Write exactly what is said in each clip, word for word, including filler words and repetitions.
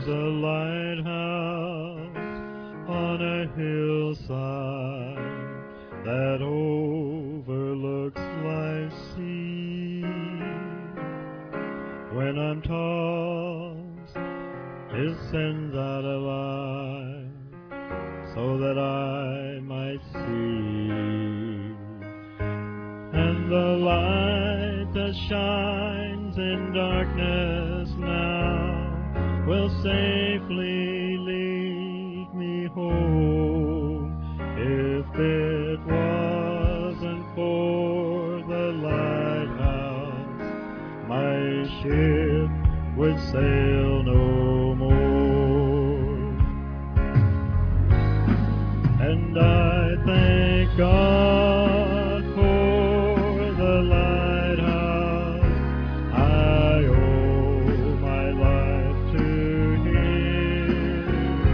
a lighthouse on a hillside that overlooks life's sea. When I'm tossed, it sends out a light so that I might see. And the light that shines in darkness now will safely lead me home. If it wasn't for the lighthouse, my ship would sail no more. And I thank God for the lighthouse. I owe my life to Him.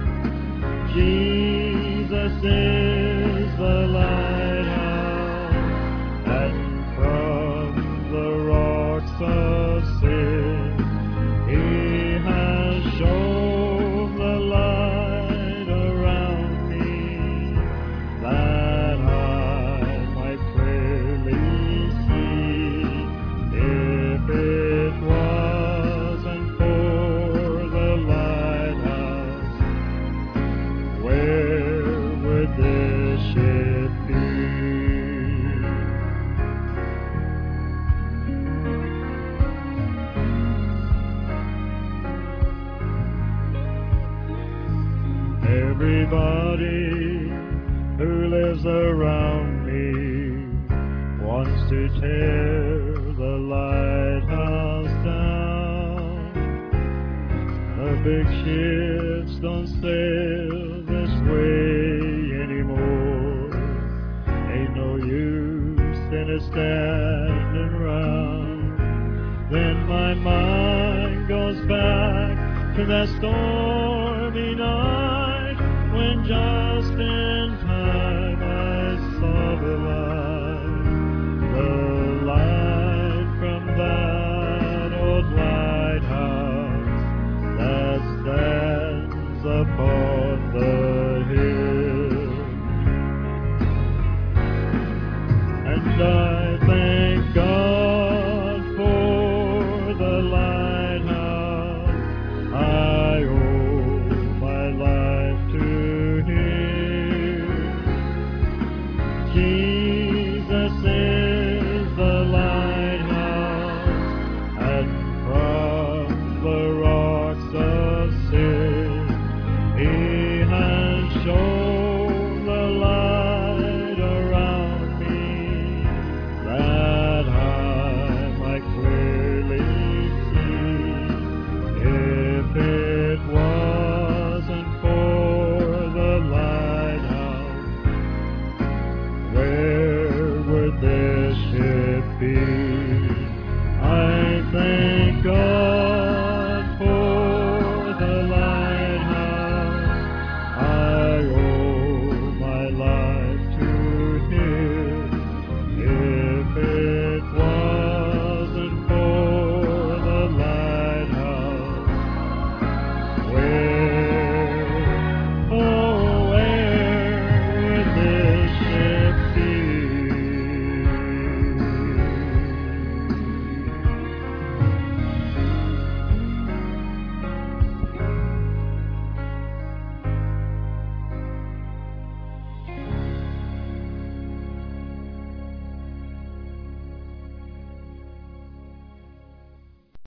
Jesus is the lighthouse, and from the rocks of sin He has shown the light around me, that I might clearly see. If it wasn't for the lighthouse, where would this ship be? Everybody who lives around me wants to tear the lighthouse down. The big ships don't sail this way anymore. Ain't no use in it standing round. Then my mind goes back to that stormy night, when just in time I saw the light, the light from that old lighthouse that stands upon